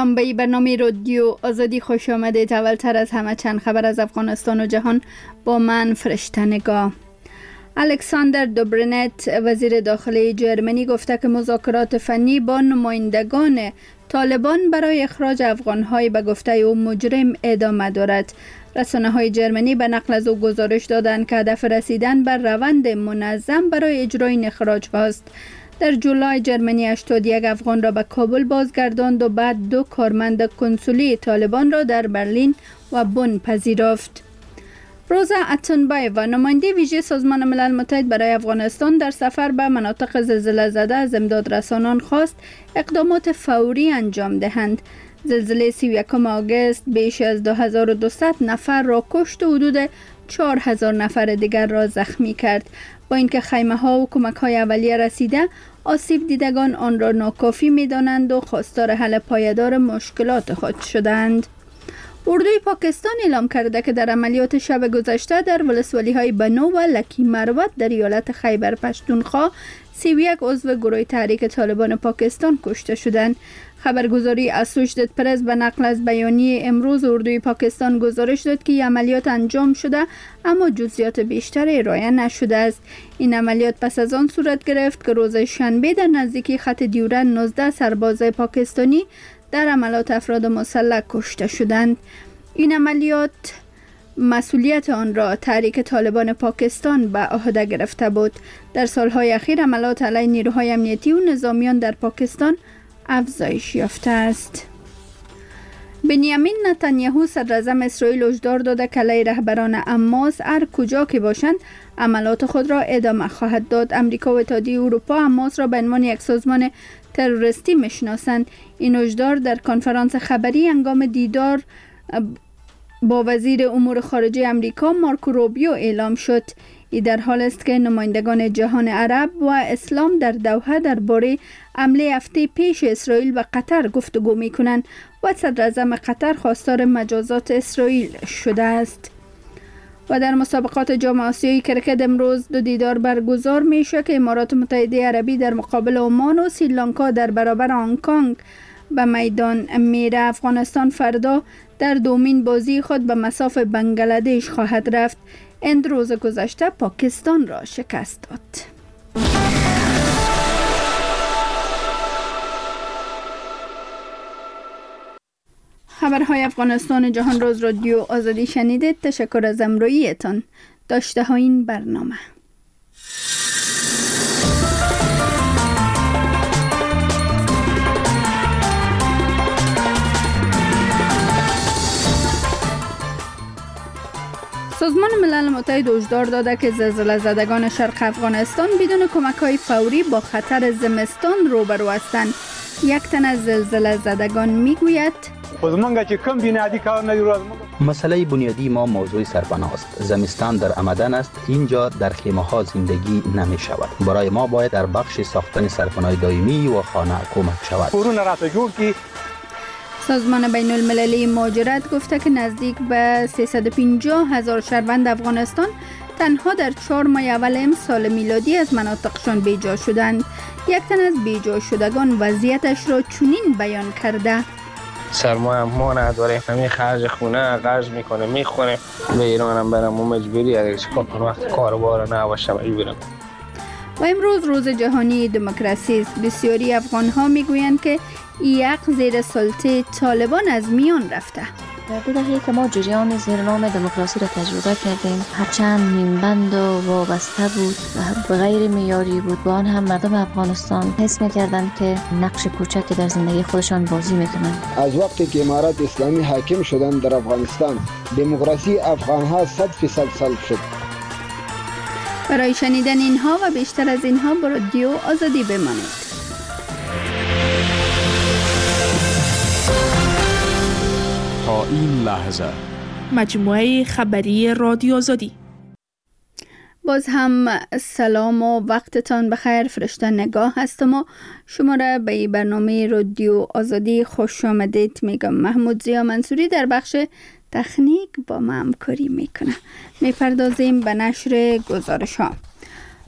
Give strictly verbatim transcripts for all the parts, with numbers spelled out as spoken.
سلام، به برنامه رادیو آزادی خوش آمدید. اولتر از همه چند خبر از افغانستان و جهان با من فرشته نگاه. الکساندر دوبرنت وزیر داخلی جرمنی گفته که مذاکرات فنی با نمایندگان طالبان برای اخراج افغان‌های به گفته او مجرم ادامه دارد. رسانه‌های جرمنی به نقل از او گزارش دادند که هدف رسیدن بر روند منظم برای اجرای این اخراج هاست. در جولای جرمنی هشتاد و یک افغان را به کابل بازگرداند و بعد دو کارمند کنسولی طالبان را در برلین و بن پذیرفت. روزا اتنبایوا نماینده ویژه سازمان ملل متحد برای افغانستان در سفر به مناطق زلزله زده از امدادرسانان خواست اقدامات فوری انجام دهند. زلزله سی و یکم آگوست بیش از دو هزار و دویست نفر را کشت و حدود چهار هزار نفر دیگر را زخمی کرد. با اینکه خیمه ها و کمک های اولیه رسیده، آسیب دیدگان آن را ناکافی می دانند و خواستار حل پایدار مشکلات خود شدند. اردوی پاکستان اعلام کرده که در عملیات شب گذشته در ولسوالی های بنو و لکی مروت در ایالت خیبر پشتونخوا سی و یک عضو گروه تحریک طالبان پاکستان کشته شدند. خبرگزاری اسوشیتد پرس به نقل از بیانیه امروز اردوی پاکستان گزارش داد که این عملیات انجام شده اما جزئیات بیشتر ارائه نشده است. این عملیات پس از آن صورت گرفت که روز شنبه در نزدیکی خط دیورن نوزده سرباز پاکستانی در عملیات افراد مسلح کشته شدند. این عملیات مسئولیت آن را تحریک طالبان پاکستان به عهده گرفته بود. در سالهای اخیر عملیات علیه نیروهای امنیتی و نظامیان در پاکستان افزایش یافته است. بنیامین نتانیاهو صدراعظم اسرائیل هشدار داده که علیه رهبران حماس هر کجا که باشند عملیات خود را ادامه خواهد داد. امریکا و اتحادیه اروپا حماس را به عنوان یک سازمان تروریستی میشناسند. این هشدار در کنفرانس خبری هنگام دیدار با وزیر امور خارجه امریکا مارکو روبیو اعلام شد. این در حال است که نمایندگان جهان عرب و اسلام در دوحه درباره حمله هفته پیش اسرائیل و قطر گفتگو می‌کنند و صدراعظم قطر خواستار مجازات اسرائیل شده است. و در مسابقات جام آسیایی کرکت امروز دو دیدار برگزار میشه که امارات متحده عربی در مقابل عمان و سریلانکا در برابر هنگ کنگ به میدان میره. افغانستان فردا در دومین بازی خود به مصاف بنگلادش خواهد رفت. هند روز گذشته پاکستان را شکست داد. خبرهای افغانستان جهان روز رادیو آزادی شنیدید. تشکر از همراهیتان. داشته های این برنامه. سازمان ملل متحد هشدار داده که زلزله زدگان شرق افغانستان بدون کمک‌های فوری با خطر زمستان روبرو هستند. یک تن از زلزله زدگان میگوید مسئله بنیادی ما موضوع سرپناه است. زمستان در آمدن است. اینجا در خیمه ها زندگی نمی شود. برای ما باید در بخش ساختن سرپناه دائمی و خانه کمک شود. سازمان بین المللی مهاجرت گفته که نزدیک به سیصد و پنجاه هزار شهروند افغانستان تنها در چهار ماه اول امسال میلادی از مناطقشان بیجا شدند. یک تن از بیجا شدگان وضعیتش را چنین بیان کرده: سرمایه ما نداریم، همین خرج خونه قرض میکنه میخوره. به ایران هم برم و مجبوری اگر چیکار کنم وقت کاربار نباشه مجبورم. و امروز روز جهانی دموکراسی است. بسیاری افغان ها میگویند که یک زیر سلطه طالبان از میان رفته. در دو دهه که ما جریان زیر نام دموکراسی را تجربه کردیم، هرچند نیمبند و وابسته بود و غیر معیاری بود، با آن هم مردم افغانستان حس می‌کردند که نقش کوچکی در زندگی خودشان بازی می‌کنند. از وقتی که امارات اسلامی حاکم شدند در افغانستان، دموکراسی افغان‌ها صد فیصد سلب شد. برای شنیدن اینها و بیشتر از اینها با رادیو آزادی بمانید. تا این لحظه مجموعه خبری رادیو آزادی. باز هم سلام و وقتتان بخیر. فرشته نگاه هستم و شما را به برنامه رادیو آزادی خوش آمدید میگم. محمود زیا منصوری در بخش تکنیک با ما همکاری میکنه. میپردازیم به نشر گزارش ها.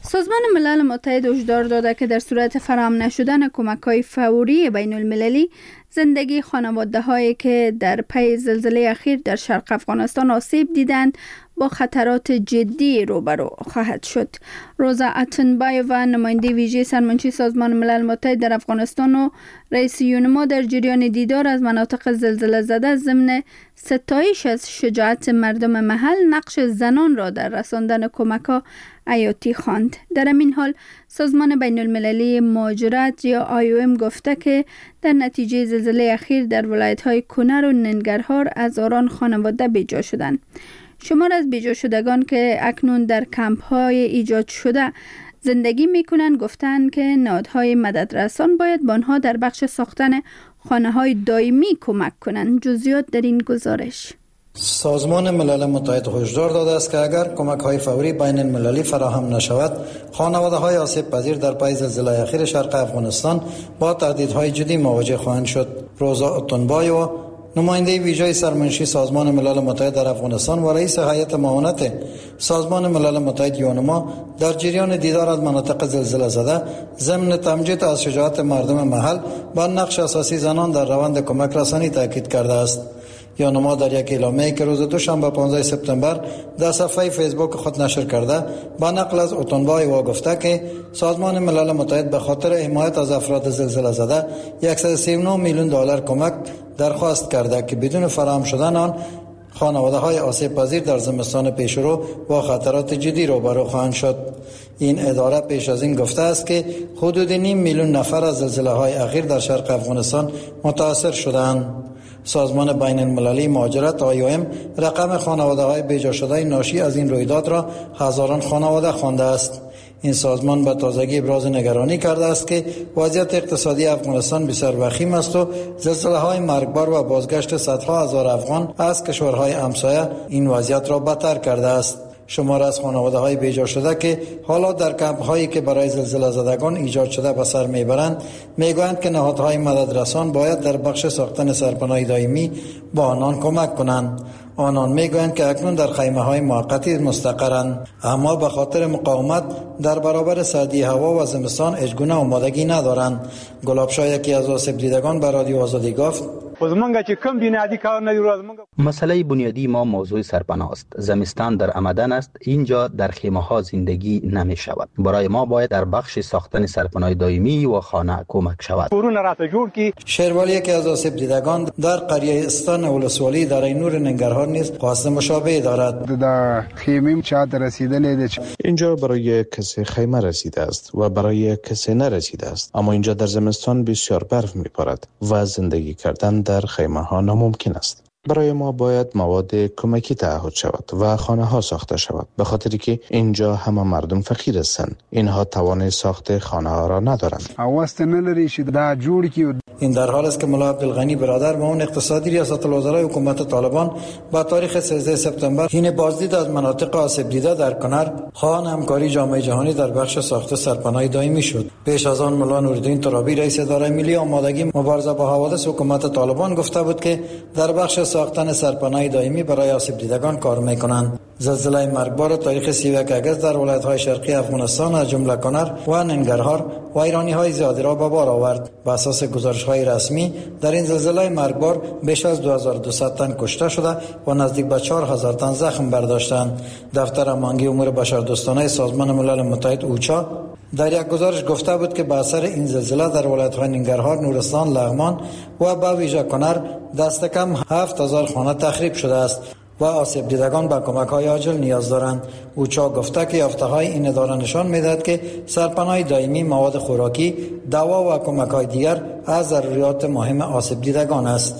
سازمان ملل متحد هشدار داده که در صورت فراهم نشدن کمک‌های فوری بین المللی، زندگی خانواده هایی که در پی زلزله اخیر در شرق افغانستان آسیب دیدند با خطرات جدی روبرو خواهد شد. روزا اتنبایووا، نماینده ویژه سرمنشی سازمان ملل متحد در افغانستان و رئیس یونما، در جریان دیدار از مناطق زلزله زده ضمن ستایش از شجاعت مردم محل، نقش زنان را در رساندن کمک‌ها حیاتی خواند. در این حال سازمان بین المللی مهاجرت یا آی او ام گفته که در نتیجه زلزله اخیر در ولایت‌های کنر و ننگرهار هزاران خانواده بیجا شدند. شمار از بیجا شدگان که اکنون در کمپ‌های ایجاد شده زندگی می‌کنند گفتند که نهادهای مددرسان باید به آنها در بخش ساختن خانه‌های دائمی کمک کنند. جزئیات در این گزارش. سازمان ملل متحد هشدار داده است که اگر کمک‌های فوری بین المللی فراهم نشود، خانواده‌های آسیب پذیر در پی زلزله اخیر شرق افغانستان با تهدیدهای جدی مواجه خواهند شد. روزا اتنبایووا، نماینده ویژه سرمنشی سازمان ملل متحد در افغانستان و رئیس هیئت معاونت سازمان ملل متحد یونما، در جریان دیدار از مناطق زلزله زده ضمن تمجید از شجاعت مردم محل با نقش اساسی زنان در روند کمک رسانی تاکید کرده است. یونما در یک اعلامیه‌ای که روز دوشنبه پانزده سپتامبر در صفحه فیسبوک خود نشر کرده، با نقل از اتنبایووا گفته که سازمان ملل متحد به خاطر حمایت از افراد زلزله زده صد و سی و نه میلیون دلار کمک درخواست کرده که بدون فراهم شدن آن خانواده‌های آسیب پذیر در زمستان پیشرو با خطرات جدی روبرو خواهند شد. این اداره پیش از این گفته است که حدود نیم میلیون نفر از زلزله‌های اخیر در شرق افغانستان متاثر شدند. سازمان بین المللی مهاجرت آی او ام رقم خانواده‌های بیجا شده ناشی از این رویداد را هزاران خانواده خوانده است. این سازمان به تازگی ابراز نگرانی کرده است که وضعیت اقتصادی افغانستان بسیار وخیم است و زلزله‌های مرگبار و بازگشت صدها هزار افغان از کشورهای همسایه این وضعیت را بدتر کرده است. شمار از خانواده‌های بیجا شده که حالا در کمپ‌هایی که برای زلزله زدگان ایجاد شده به سر میبرند، میگویند که نهادهای مددرسان باید در بخش ساختن سرپناه دائمی با آنان کمک کنند. آنان میگویند که اکنون در خیمه‌های موقتی مستقرند، اما به خاطر مقاومت در برابر سردی هوا و زمستان هیچگونه آمادگی ندارند. گلابشاه، یکی از آسیب دیدگان، به رادیو آزادی گفت: مسئله بنیادی ما موضوع سرپناه است. زمستان در آمدن است، اینجا در خیمه ها زندگی نمی شود. برای ما باید در بخش ساختن سرپناه دائمی و خانه کمک شود. شیرولی، یکی از آسیب دیدگان، در قریه استان ولسوالی در نور ننگرهار نیز خواست مشابه دارد. در خیمه چادر رسیدن اینجا برای کسی خیمه رسیده است و برای کسی نرسیده است، اما اینجا در زمستان بسیار برف می‌بارد و زندگی کردن در خیمه ها ناممکن است. برای ما باید مواد کمکی تعهد شود و خانه ها ساخته شود، به خاطری که اینجا همه مردم فقیر هستند. اینها توان ساخت خانه ها را ندارند. این در حال است که ملا عبدالغنی برادر، معاون اقتصادی ریاست الوزرای حکومت طالبان، با تاریخ سیزده سپتامبر حین بازدید از مناطق آسیب دیده در کنر خواهان همکاری جامعه جهانی در بخش ساخت سرپناه دائمی شد. پیش از آن ملا نوردین ترابی، رئیس اداره ملی آمادگی مبارزه با حوادث حکومت طالبان، گفته بود که در بخش ساختن سرپناه دائمی برای آسیب دیدگان کار می‌کنند. زلزله مرگبار تاریخ سی و یک آگوست در ولایت‌های شرقی افغانستان از جمله کنر و ننگرهار ویرانی‌های زیادی را به بار آورد. بر اساس گزارش‌های رسمی در این زلزله مرگبار بیش از دو هزار و دویست تن کشته شده و نزدیک به چهار هزار تن زخم برداشتند. دفتر امانگی امور بشردوستانه سازمان ملل متحد اوچا در یک گزارش گفته بود که به اثر این زلزله در ولایت‌های ننگرهار، نورستان، لغمان و به ویژه کنر دست کم هفت هزار خانه تخریب شده است و آسیب دیدگان به کمک‌های عاجل نیاز دارند. اوچا گفته که یافته‌های این اداره نشان می‌دهد که سرپناه دائمی، مواد خوراکی، دوا و کمک‌های دیگر از ضروریات مهم آسیب دیدگان است.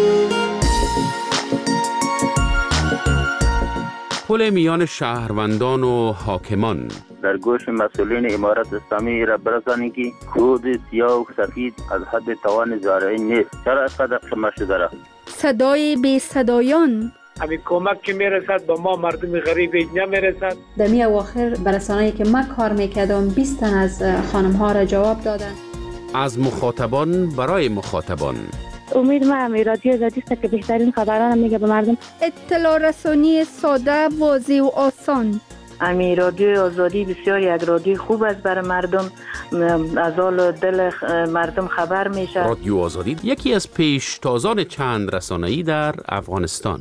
پل میان شهروندان و حاکمان در گوش مسئولین امارت اسلامی را برسانی که خود سیاه و سفید از حد توان زارعی نیست. چرا اینقدر خمه شده را؟ صدای بی صدایان، همین کمک که میرسد به ما مردم غریب نمیرسد. در می اواخر برسانه‌ای که من کار میکردم بیست تن از خانم ها را جواب دادن. از مخاطبان برای مخاطبان. امید ما هم رادیو آزادی است که بهترین خبران میگه به مردم. اطلاع رسانی ساده، واضح و آسان. امی رادیو آزادی بسیار یک رادیو خوب است برای مردم، از حال دل مردم خبر میشه. رادیو آزادی یکی از پیشتازان چند رسانه‌ای در افغانستان.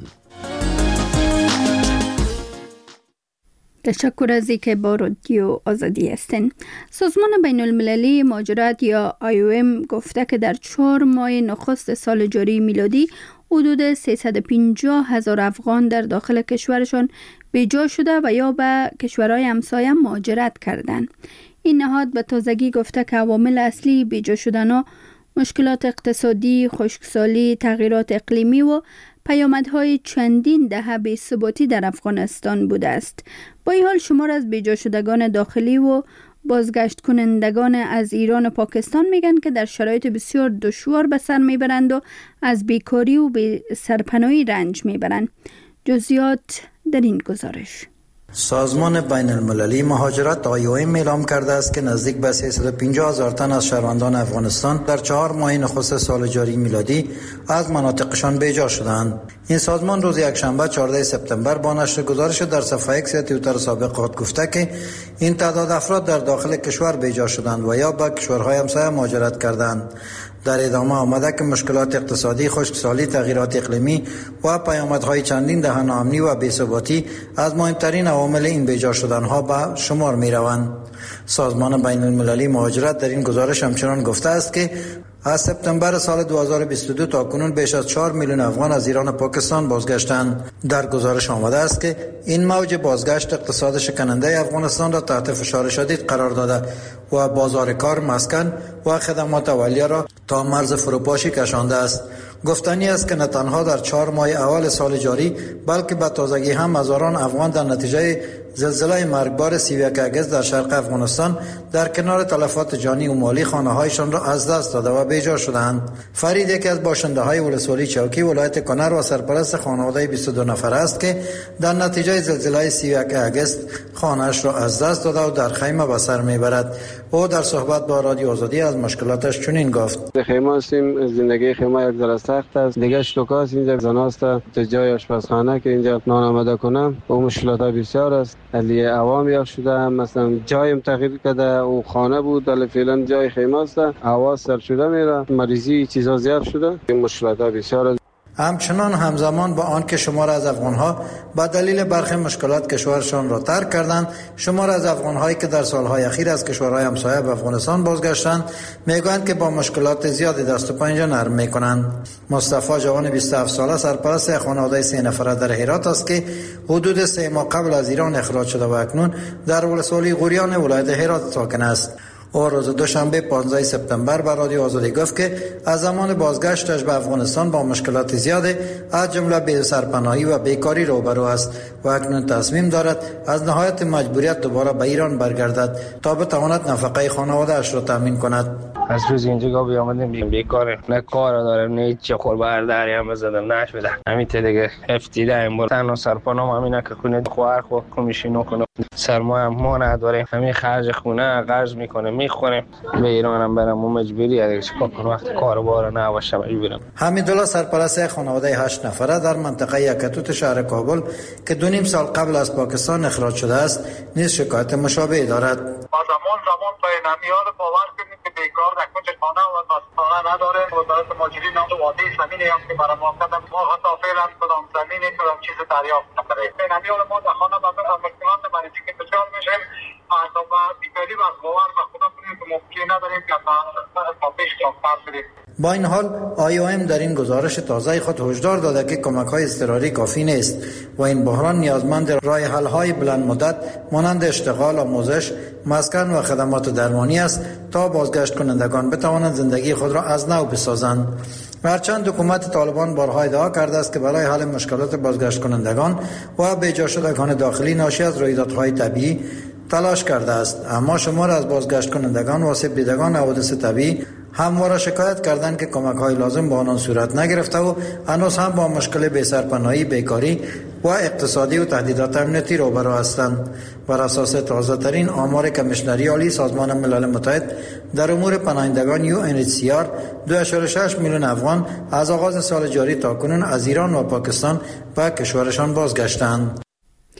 تشکر از اینکه با رادیو آزادی هستین. سازمان بین المللی مهاجرت یا آی او ام گفته که در چهار ماه نخست سال جاری میلادی حدود سیصد و پنجاه هزار افغان در داخل کشورشان بیجا شده و یا به کشورهای همسایه مهاجرت کردند. این نهاد به تازگی گفته که عوامل اصلی بیجا شدن مشکلات اقتصادی، خشکسالی، تغییرات اقلیمی و پیامدهای چندین دهه بی‌ثباتی در افغانستان بوده است. با این حال شمار از بیجا شدگان داخلی و بازگشت کنندگان از ایران و پاکستان میگن که در شرایط بسیار دشوار به سر میبرند و از بیکاری و بی سرپناهی رنج میبرند. جزئیات در این گزارش. سازمان بین المللی مهاجرت آی او ام اعلام کرده است که نزدیک به سیصد و پنجاه هزار تن از شهروندان افغانستان در چهار ماه نخست سال جاری میلادی از مناطقشان بیجا شدند. این سازمان روز یکشنبه چهاردهم سپتامبر با نشر گزارش در صفحه ایکس توییتر سابق خود گفته که این تعداد افراد در داخل کشور بیجا شدند و یا به کشورهای همسایه مهاجرت کردند. در ادامه آمده که مشکلات اقتصادی، خشکسالی، تغییرات اقلیمی و پیامدهای چندین دهه ناامنی و بی‌ثباتی از مهمترین عوامل این بیجا شدنها به شمار می روند. سازمان بین المللی مهاجرت در این گزارش همچنان گفته است که از سپتامبر سال دو هزار و بیست و دو تا کنون بیش از چهار میلیون افغان از ایران و پاکستان بازگشتند. در گزارش آمده است که این موج بازگشت اقتصاد شکننده افغانستان را تحت فشار شدید قرار داده و بازار کار، مسکن و خدمات اولیه را تا مرز فروپاشی کشانده است. گفتنی است که نه تنها در چهار ماه اول سال جاری بلکه به تازگی هم هزاران افغان در نتیجه زلزله مرگبار سی و یک اگست در شرق افغانستان در کنار تلفات جانی و مالی خانه‌هایشان را از دست داده و بیجا شدند. فرید یکی از باشنده‌های ولسوالی چوکی ولایت کنر و سرپرست خانواده بیست و دو نفره است که در نتیجه زلزله سی و یک اگست خانه‌اش را از دست داده و در خیمه به سر میبرد. او در صحبت با رادیو آزادی از مشکلاتش چنین گفت: در خیمه هستیم، زندگی خیمه یک ذره سخت است. دیگه شلوکاست، اینجا زناست تا جای آشپزخانه که اینجا نان آماده کنم و مشکلات بسیار است. علی عوام یا شده، مثلا جایم تغییر کرده، او خانه بود ولی فعلا جای خیمه است، هوا سرد شده میره، مریضی چیزا زیاد شده، این مشکلات بسیار است. همچنان همزمان با آن که شمار از افغانها به دلیل برخی مشکلات کشورشان را ترک کردند، شمار از افغانهایی که در سالهای اخیر از کشورهای همسایه به افغانستان بازگشتند میگویند که با مشکلات زیادی دست و پنجه نرم میکنند. مصطفی جوان بیست و هفت ساله سرپرست خانواده سه نفره در هرات است که حدود سه ماه قبل از ایران اخراج شده و اکنون در ولسوالی غوریان ولایت هرات ساکن است. او روز دوشنبه پانزدهم سپتامبر به رادیو آزادی گفت که از زمان بازگشتش به افغانستان با مشکلات زیاده از جمله بی سرپناهی و بیکاری روبرو است و اکنون تصمیم دارد از نهایت مجبوریت دوباره به ایران برگردد تا بتواند نفقه خانواده‌اش را تامین کند. از روز اینجا بیامدیم بیکاره، نه کار دارم، نه هیچ خور برداری هم بزدم نشده. همین دیگه افتیده ام بر تنها سرپناه همینه که خونه خواهر خو کمیشینو کنه، سرمایه ما نداره، همین خرج خونه قرض میکنه میخوریم. به ایران هم برم مجبوری اگه چیکار کنم وقت کاربار نباشه مجبورم. حمیدالله سرپرست خانواده هشت نفره در منطقه یکتوت شهر کابل که دو نیم سال قبل از پاکستان اخراج شده است نیز شکایت مشابهی دارد. ما زمان زمان پای نمیاد باور کنید که بیکار در کجا خانه و خانه نداره. وزارت مهاجرین هم وادی زمینی هم که برای ما کردن، ما حتی فعلا کدام زمینی کدام چیز دریافت نکرده. به نمیاد ما در خانه بعد از مشکلات مریضی که دچار میشیم تا با بیکاری و باور و خدا کنیم که ممکن نداریم که ما پیش رفتار بریم. با این حال آی او ام در این گزارش تازه خود هشدار داده که کمک‌های اضطراری کافی نیست و این بحران نیازمند راه حل‌های بلند مدت مانند اشتغال، آموزش، مسکن و خدمات درمانی است تا بازگشت کنندگان بتوانند زندگی خود را از نو بسازند. هرچند حکومت طالبان بارها ادعا کرده است که برای حل مشکلات بازگشت کنندگان و بیجا شدگان داخلی ناشی از رویدادهای طبیعی تلاش کرده است، اما شمار از بازگشت کنندگان و آسیب دیدگان حوادث طبیعی همواره شکایت کردند که کمک‌های لازم با آنان صورت نگرفته و هنوز هم با مشکل بی‌سرپناهی، بیکاری و اقتصادی و تهدیدات امنیتی روبرو هستند. بر اساس تازه‌ترین آمار کمیشنری عالی سازمان ملل متحد در امور پناهندگان یو ان اچ سی آر، دو ممیز شش میلیون افغان از آغاز سال جاری تا کنون از ایران و پاکستان به کشورشان بازگشتند.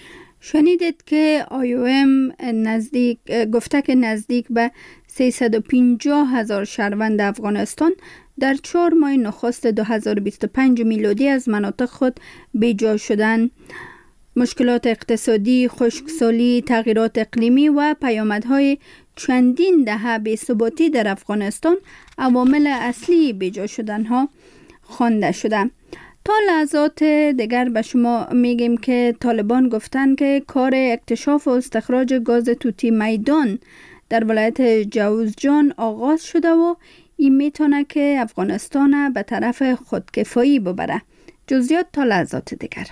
شنیدید که آی او ام نزدیک گفته که نزدیک به سیصد و پنجاه هزار شهروند افغانستان در چهار ماه نخست دو هزار و بیست و پنج میلادی از مناطق خود بیجا شدند. مشکلات اقتصادی، خشکسالی، تغییرات اقلیمی و پیامدهای چندین دهه بی‌ثباتی در افغانستان عوامل اصلی بیجا شدنها خوانده شده. تا لحظات دیگر به شما میگیم که طالبان گفتن که کار اکتشاف و استخراج گاز توتی میدان در ولایت جوزجان آغاز شده و این میتونه که افغانستان به طرف خودکفایی ببره. جزئیات تا لحظات دیگر.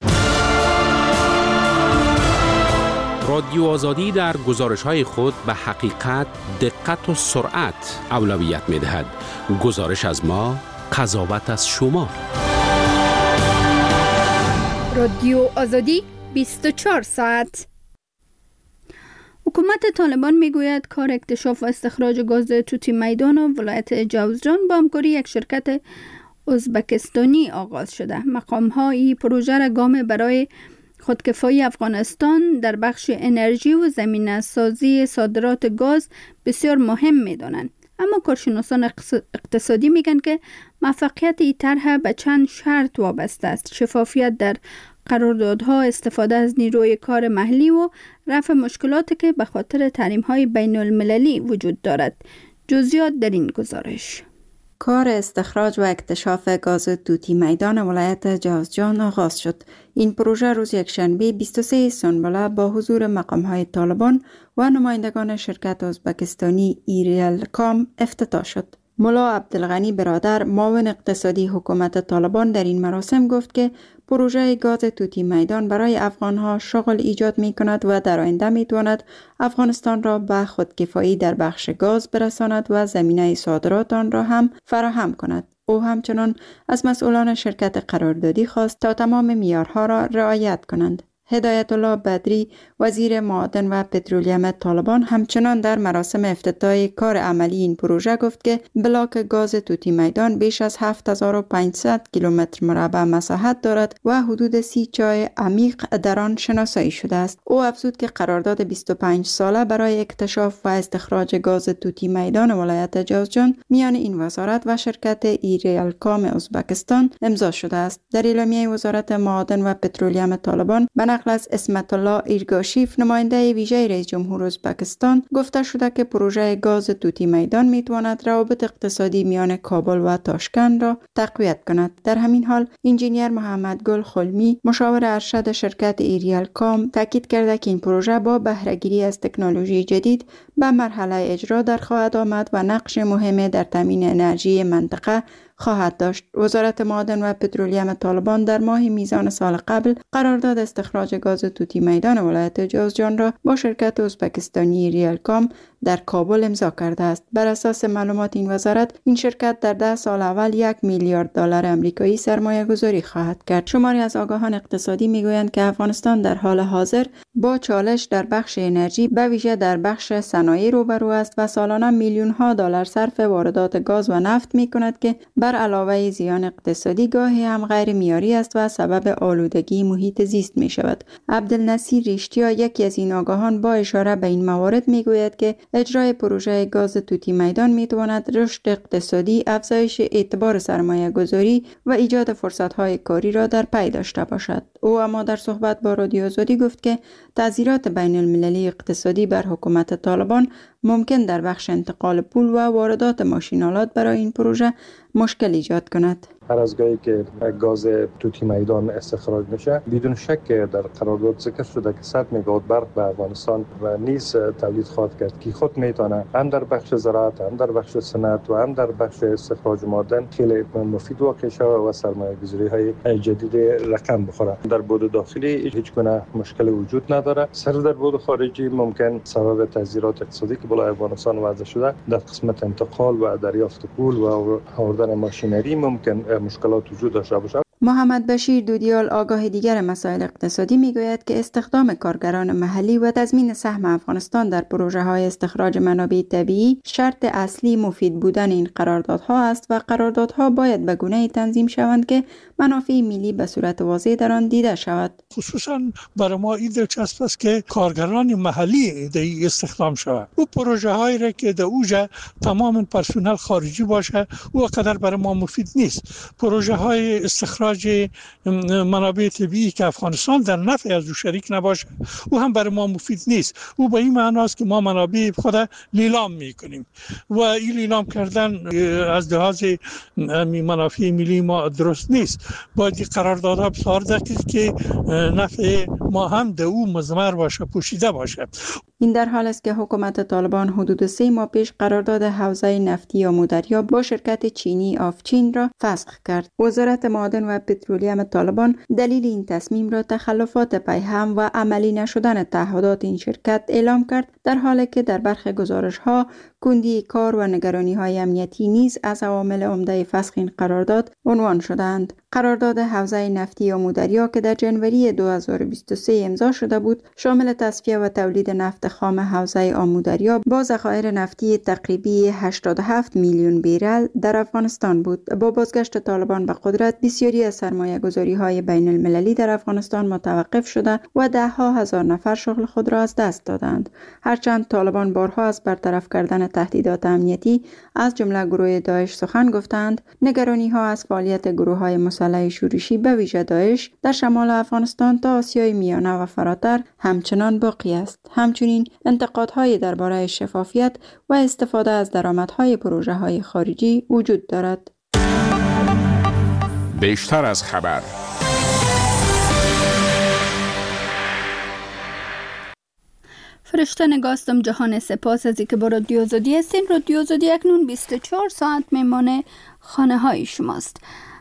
رادیو آزادی در گزارش‌های خود به حقیقت، دقت و سرعت اولویت می‌دهد. گزارش از ما، قضاوت از شما. رادیو آزادی بیست و چهار ساعت. حکومت طالبان میگوید کار اکتشاف و استخراج گاز توتی میدان و ولایت جوزجان با همکاری یک شرکت ازبکستانی آغاز شده. مقام‌ها این پروژه را گام برای خودکفایی افغانستان در بخش انرژی و زمینه سازی صادرات گاز بسیار مهم می‌دانند. اما کارشناسان اقتصادی میگن که موفقیت این طرح به چند شرط وابسته است: شفافیت در قراردادها، استفاده از نیروی کار محلی و رفع مشکلاتی که به خاطر تحریم‌های بین المللی وجود دارد. جزئیات در این گزارش. کار استخراج و اکتشاف گاز توتی میدان ولایت جوزجان آغاز شد. این پروژه روز یکشنبه بیست و سه سنبله با حضور مقام‌های طالبان و نمایندگان شرکت ازبکستانی ایریالکام افتتاح شد. ملا عبدالغنی برادر، معاون اقتصادی حکومت طالبان، در این مراسم گفت که پروژه گاز توتی میدان برای افغانها شغل ایجاد می کند و در آینده می تواند افغانستان را به خودکفایی در بخش گاز برساند و زمینه صادرات آن را هم فراهم کند. او همچنان از مسئولان شرکت قراردادی خواست تا تمام معیارها را رعایت کنند. هدایت الله بدری، وزیر معادن و پترولیوم طالبان، همچنان در مراسم افتتاح کار عملی این پروژه گفت که بلاک گاز توتی میدان بیش از هفت هزار و پانصد کیلومتر مربع مساحت دارد و حدود سی چاه عمیق در آن شناسایی شده است. او افزود که قرارداد بیست و پنج ساله برای اکتشاف و استخراج گاز توتی میدان ولایت جوزجان میان این وزارت و شرکت ایریالکام ازبکستان امضا شده است. در اعلامیه وزارت معادن و پترولیوم طالبان به نقل از اسمت الله ایرگاشیف، نماینده ویژه رئیس جمهور ازبکستان، گفته شده که پروژه گاز توتی میدان میتواند روابط اقتصادی میان کابل و تاشکند را تقویت کند. در همین حال انجینیر محمد گل خلمی، مشاور ارشد شرکت ایریالکام، تاکید کرده که این پروژه با بهره گیری از تکنولوژی جدید به مرحله اجرا در خواهد آمد و نقش مهمی در تامین انرژی منطقه خواهد داشت. وزارت معادن و پترولیوم طالبان در ماه میزان سال قبل قرارداد استخراج گاز توتی میدان ولایت جوزجان را با شرکت ازبکستانی ریالکام در کابل امضا کرده است. بر اساس معلومات این وزارت، این شرکت در ده سال اول یک میلیارد دلار آمریکایی سرمایه گذاری خواهد کرد. شماری از آگاهان اقتصادی میگویند که افغانستان در حال حاضر با چالش در بخش انرژی، به ویژه در بخش صنایع روبرو است و سالانه میلیون ها دلار صرف واردات گاز و نفت می کند که بر علاوه زیان اقتصادی گاهی هم غیر معیاری است و سبب آلودگی محیط زیست می شود. عبدالنصیر ریشتیا، یکی از این آگاهان، با اشاره به این موارد می گوید که اجرای پروژه گاز توتی میدان می تواند رشد اقتصادی، افزایش اعتبار سرمایه گذاری و ایجاد فرصت های کاری را در پی داشته باشد. او اما در صحبت با رادیو آزادی گفت که تعزیرات بین المللی اقتصادی بر حکومت طالبان ممکن در بخش انتقال پول و واردات ماشین‌آلات برای این پروژه مشکل ایجاد کند. هر از گاهی که گاز توتی میدان استخراج میشه، بدون شک در قرارداد ذکر شده که صد مگاوات برق به افغانستان و نیز تولید خواهد کرد که خود میتونه هم در بخش زراعت، هم در بخش صنعت و هم در بخش استخراج معدن خیلی مفید واقع شود و سرمایه گذاری های جدید رقم بخوره. در بود داخلی هیچ گونه مشکل وجود نداره. سر در بود خارجی ممکن سبب تعزیرات اقتصادی که بالای افغانستان وضع شده در قسمت انتقال و دریافت پول و آوردن ماشینری ممکن مشکلات وجود داشته باشد. محمد بشیر دودیال آگاه دیگر مسائل اقتصادی میگوید که استخدام کارگران محلی و تضمین سهم افغانستان در پروژه های استخراج منابع طبیعی شرط اصلی مفید بودن این قراردادها است و قراردادها باید به گونه‌ای تنظیم شوند که منافع ملی به صورت واضح در آن دیده شود. خصوصا برای ما این دلچسب است که کارگران محلی در استخدام شود. او پروژه هایی را که در اوجا تمام پرسنل خارجی باشه او قدر برای ما مفید نیست. پروژه های استخراج منابع طبیعی که افغانستان در نفع از او شریک نباشه او هم برای ما مفید نیست. او به این معنی است که ما منابع خود لیلام میکنیم و این لیلام کردن از لحاظ منافع ملی ما درست نیست. باید قراردادها بسیار دقیق که نفع ما هم در او مضمر باشه، پوشیده باشه. این در حال است که حکومت طالبان حدود سه ماه پیش قرارداد حوزه نفتی آمودریا با شرکت چینی آفچین را فسخ کرد. وزارت معادن و پترولیم طالبان دلیل این تصمیم را تخلفات پیهم و عملی نشدن تعهدات این شرکت اعلام کرد، در حالی که در برخی گزارش‌ها کندی کار و نگرانی‌های امنیتی نیز از عوامل عمده فسخ این قرارداد عنوان شدند. قرارداد حوزه نفتی آمودریا که در جنوری دو هزار و بیست و سه امضا شده بود، شامل تصفیه و تولید نفت خام حوزه آمودریا با ذخایر نفتی تقریبی هشتاد و هفت میلیون بیرل در افغانستان بود. با بازگشت طالبان به قدرت، بسیاری از سرمایه‌گذاری‌های بین المللی در افغانستان متوقف شده و ده ها هزار نفر شغل خود را از دست دادند. هرچند طالبان بارها از برطرف کردن تهدیدات امنیتی از جمله گروه داعش سخن گفتند، نگرانی‌ها از فعالیت گروه‌های مسلح شورشی به ویژه داعش در شمال افغانستان تا آسیای میانه و فراتر همچنان باقی است. همچنین انتقادهای درباره شفافیت و استفاده از درآمدهای پروژه‌های خارجی وجود دارد. بیشتر از خبر. فرشته نگاستم جهان، سپاس از اینکه با رادیو آزادی هستین. رادیو آزادی اکنون بیست و چهار ساعت میمانه خانه های شماست.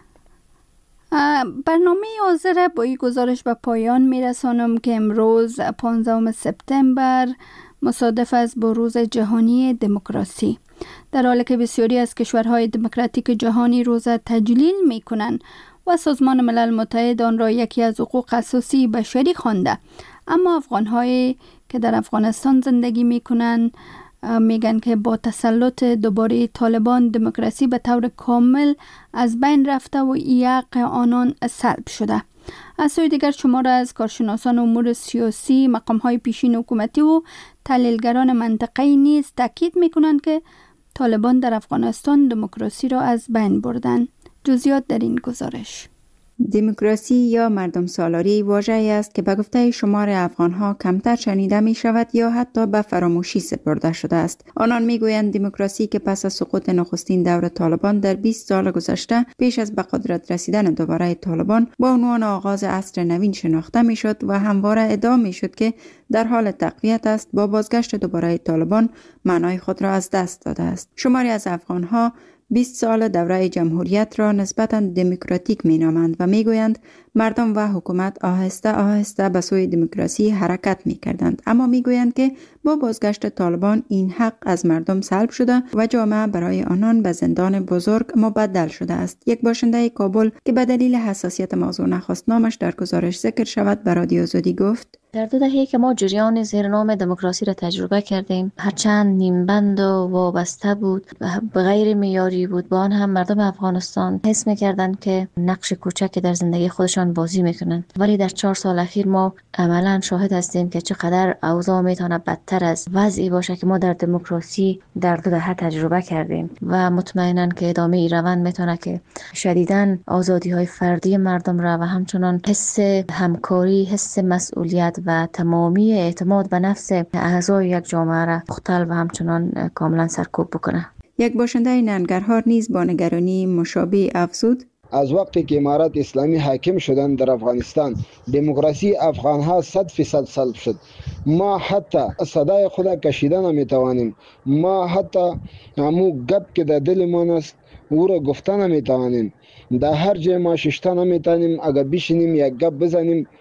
برنامه حاضر با این گزارش به پایان میرسانم که امروز پانزدهم سپتامبر مصادف است با روز جهانی دموکراسی. در حالی که بسیاری از کشورهای دموکراتیک جهانی روز تجلیل میکنند و سازمان ملل متحد آن را یکی از حقوق اساسی بشری خوانده، اما افغان‌هایی که در افغانستان زندگی میکنن میگن که با تسلط دوباره طالبان دموکراسی به طور کامل از بین رفته و حق آنان سلب شده. از سوی دیگر شمار از کارشناسان امور سیاسی، مقام‌های پیشین حکومتی و تحلیلگران منطقه‌ای نیز تاکید میکنند که طالبان در افغانستان دموکراسی را از بین بردند. جزئیات در این گزارش. دموکراسی یا مردم سالاری واژه‌ای است که به گفته شمار افغان‌ها کمتر شنیده می شود یا حتی به فراموشی سپرده شده است. آنان می گویند دموکراسی که پس از سقوط نخستین دور طالبان در بیست سال گذشته پیش از به قدرت رسیدن دوباره طالبان با عنوان آغاز عصر نوین شناخته می شد و همواره ادعا می شد که در حال تقویت است، با بازگشت دوباره طالبان معنای خود را از دست داده است. شماری از افغان‌ها بیست سال دوره جمهوریت را نسبتاً دموکراتیک می نامند و می گویند مردم و حکومت آهسته آهسته به سوی دموکراسی حرکت می کردند، اما می گویند که با بازگشت طالبان این حق از مردم سلب شده و جامعه برای آنان به زندان بزرگ مبدل شده است. یک باشنده کابل که به دلیل حساسیت موضوع نخواست نامش در گزارش ذکر شود به رادیو آزادی گفت: در دو دهه که ما جریان زیر نام دموکراسی را تجربه کردیم، هرچند نیمبند و وابسته بود و به غیر معیاری بود، با آن هم مردم افغانستان حس می‌کردند که نقش کوچکی در زندگی خودشان بازی می‌کنند. ولی در چهار سال اخیر ما عملاً شاهد هستیم که چقدر اوضاع میتونه بدتر از وضعی باشه که ما در دموکراسی در دو دهه تجربه کردیم و مطمئناً که ادامه این روند میتونه که شدیداً آزادی‌های فردی مردم را و همچنان حس همکاری، حس مسئولیت و تمامی اعتماد به نفس اعضای یک جامعه را مختل و همچنان کاملا سرکوب بکنه. یک باشنده ننگرهار نیز با نگرانی مشابه افزود: از وقتی که امارت اسلامی حاکم شدن در افغانستان، دموکراسی افغان ها صد فیصد سلب شد. ما حتی صدای خود کشیدن نمیتوانیم. ما حتی همو گپ که در دل ما است او را گفتن نمیتوانیم. در هر جای ما ششتن نمیتوانیم. اگر بشینیم یک گپ بزنیم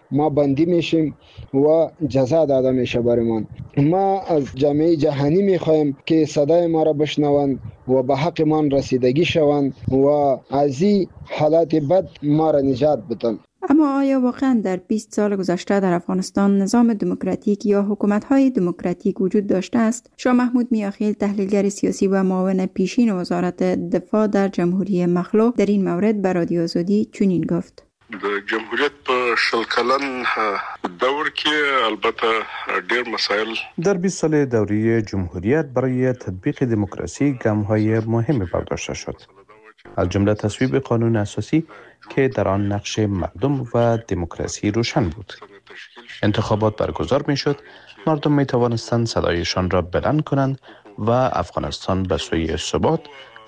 ما بندی میشیم و جزا داده میشه برمان. ما از جامعه جهانی میخوایم که صدای ما را بشنوند و به حق ما رسیدگی شوند و از این حالات بد ما را نجات بدن. اما آیا واقعا در بیست سال گذشته در افغانستان نظام دموکراتیک یا حکومت‌های دموکراتیک وجود داشته است؟ شاه محمود میاخیل، تحلیلگر سیاسی و معاون پیشین وزارت دفاع در جمهوری مخلوع، در این مورد به رادیو آزادی چنین گفت: د جمهوریت په شل کلن دور کې البته ډېر مسائل در بیست سال دوره جمهوریت برای تطبیق دموکراسی گام‌های مهمی برداشته شد، از جمله تصویب قانون اساسی که در آن نقش مردم و دموکراسی روشن بود. انتخابات برگزار می شد، مردم می توانستند صدایشان را بلند کنند و افغانستان به سوی ثبات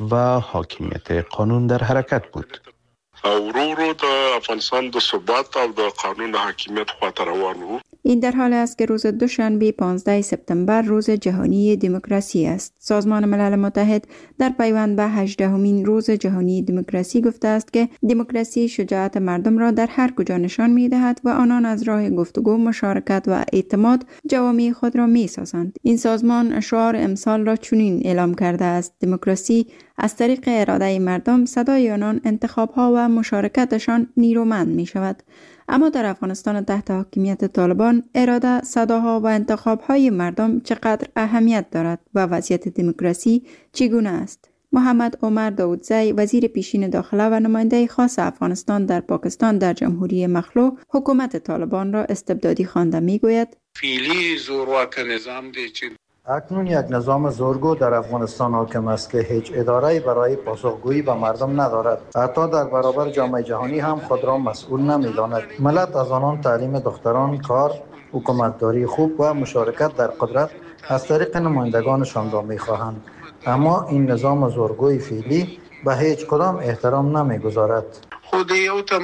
و حاکمیت قانون در حرکت بود. ورو ورو د افغانستان د ثبات او د قانون حاکمیت خواته روان و. این در حال است که روز دوشنبه پانزده سپتامبر روز جهانی دموکراسی است. سازمان ملل متحد در پیوند به هجدهمین روز جهانی دموکراسی گفته است که دموکراسی شجاعت مردم را در هر کجا نشان می دهد و آنان از راه گفتگو، مشارکت و اعتماد جوامع خود را می سازند. این سازمان شعار امسال را چنین اعلام کرده است: دموکراسی از طریق اراده مردم، صدای آنان، انتخاب‌ها و مشارکتشان نیرومند می شود. اما در افغانستان تحت حاکمیت طالبان، اراده، صداها و انتخاب‌های مردم چقدر اهمیت دارد و وضعیت دموکراسی چگونه است؟ محمد عمر داودزی، وزیر پیشین داخله و نماینده خاص افغانستان در پاکستان در جمهوری مخلوع، حکومت طالبان را استبدادی خوانده می‌گوید: فعلی زورواک نظام دی چې اکنون یک نظام زورگو در افغانستان حاکم است که هیچ اداره‌ای برای پاسخگویی به مردم ندارد. حتی در برابر جامعه جهانی هم خود را مسئول نمی‌داند. ملت از آنان تعلیم دختران، کار، حکومتداری خوب و مشارکت در قدرت از طریق نمایندگانشان را می‌خواهند. اما این نظام زورگوی فعلی به هیچ کدام احترام نمی‌گذارد. خود یو تم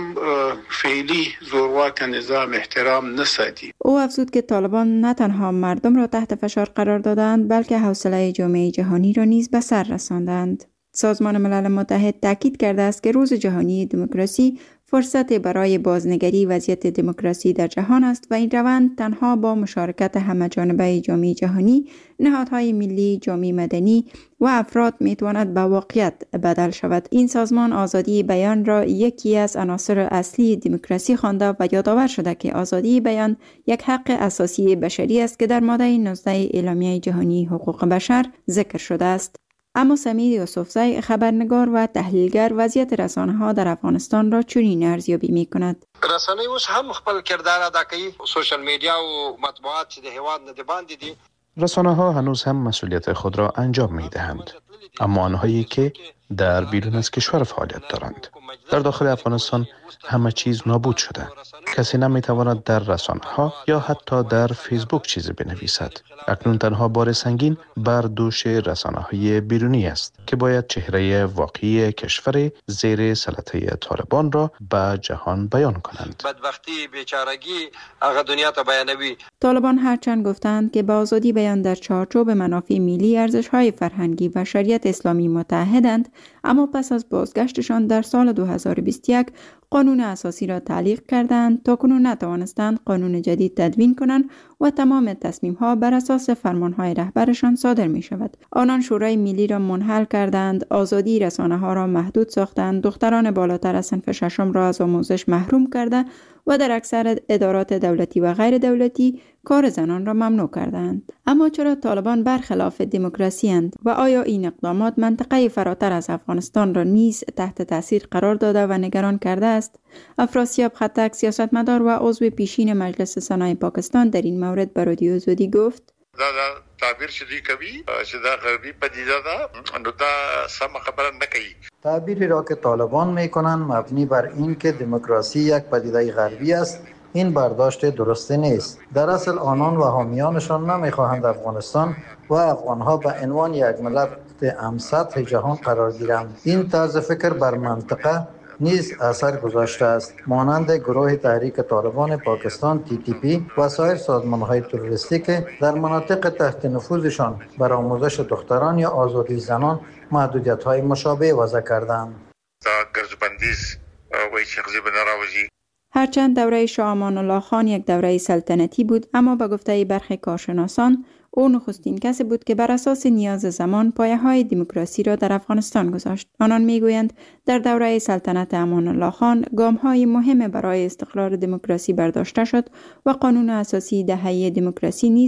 فعلی زورواک نظام احترام نساتی. او افزود که طالبان نه تنها مردم را تحت فشار قرار دادند، بلکه حوصله جامعه جهانی را نیز به سر رساندند. سازمان ملل متحد تاکید کرده است که روز جهانی دموکراسی فرصت برای بازنگری وضعیت دموکراسی در جهان است و این روند تنها با مشارکت همه‌جانبه جامعه جهانی، نهادهای ملی، جامعه مدنی و افراد میتواند به واقعیت بدل شود. این سازمان آزادی بیان را یکی از عناصر اصلی دموکراسی خوانده و یادآور شده که آزادی بیان یک حق اساسی بشری است که در ماده نوزده اعلامیه جهانی حقوق بشر ذکر شده است. اما سمیر یوسفزی، خبرنگار و تحلیلگر، وضعیت رسانه‌ها در افغانستان را چنین ارزیابی می‌کند: رسانه اوس هم خپل کردار ادا کوي، سوشل میډیا او مطبوعات چې د هیواد نه دی باندې دي. رسانه‌ها هنوز هم مسئولیت خود را انجام می‌دهند، اما آنهایی که در بیرون از کشور فعالیت دارند. در داخل افغانستان همه چیز نابود شده. کسی نمیتواند در رسانه‌ها یا حتی در فیسبوک چیزی بنویسد. اکنون تنها بار سنگین بر دوش رسانه‌های بیرونی است که باید چهره واقعی کشور زیر سلطه طالبان را به جهان بیان کنند. بدبختی، بیچارگی هغه دنیا ته بیانوي. طالبان هرچند گفتند که با آزادی بیان در چارچوب منافع ملی، ارزش‌های فرهنگی و شریعت اسلامی متحدند، اما پس از بازگشتشان در سال دو هزار و بیست و یک قانون اساسی را تعلیق کردند. تا کنون نتوانستند قانون جدید تدوین کنند و تمام تصمیم‌ها بر اساس فرمان‌های رهبرشان صادر می‌شود. آنان شورای ملی را منحل کردند، آزادی رسانه‌ها را محدود ساختند، دختران بالاتر از صنف ششم را از آموزش محروم کرده و در اکثر ادارات دولتی و غیر دولتی کار زنان را ممنوع کردند. اما چرا طالبان برخلاف دموکراسی اند و آیا این اقدامات منطقه فراتر از افغانستان را نیز تحت تاثیر قرار داده و نگران کرده است؟ افراسیاب خطک، سیاستمدار و عضو پیشین مجلس سنای پاکستان، در این مورد به رادیو آزادی گفت: دا تعبیر چې دی کوي چې دا غربي پدیده ده، نو دا سم خبره نه کوي. تعبیری را که طالبان میکنند مبنی بر این که دموکراسی یک پدیده غربی است، این برداشت درسته نیست. در اصل آنان و حامیانشان نمیخواهند افغانستان و افغانها به عنوان یک ملت امسطح جهان قرار گیرند. این طرز فکر بر منطقه نیز اثر گذاشته است، مانند گروه تحریک طالبان پاکستان تی تی پی و سایر سازمان‌های تروریستی که در مناطق تحت نفوذشان بر آموزش دختران یا آزادی زنان محدودیت‌های مشابه وضع کردند. دا ګرځبندیز وایي چې غزي بنراوځي. هرچند دوره شاه امان الله خان یک دوره سلطنتی بود، اما به گفته برخی کارشناسان او نخستین کسی بود که بر اساس نیاز زمان پایه‌های دموکراسی را در افغانستان گذاشت. آنان میگویند در دوره سلطنت امان الله خان گام‌های مهم برای استقرار دموکراسی برداشته شد و قانون اساسی دهه دموکراسی نیز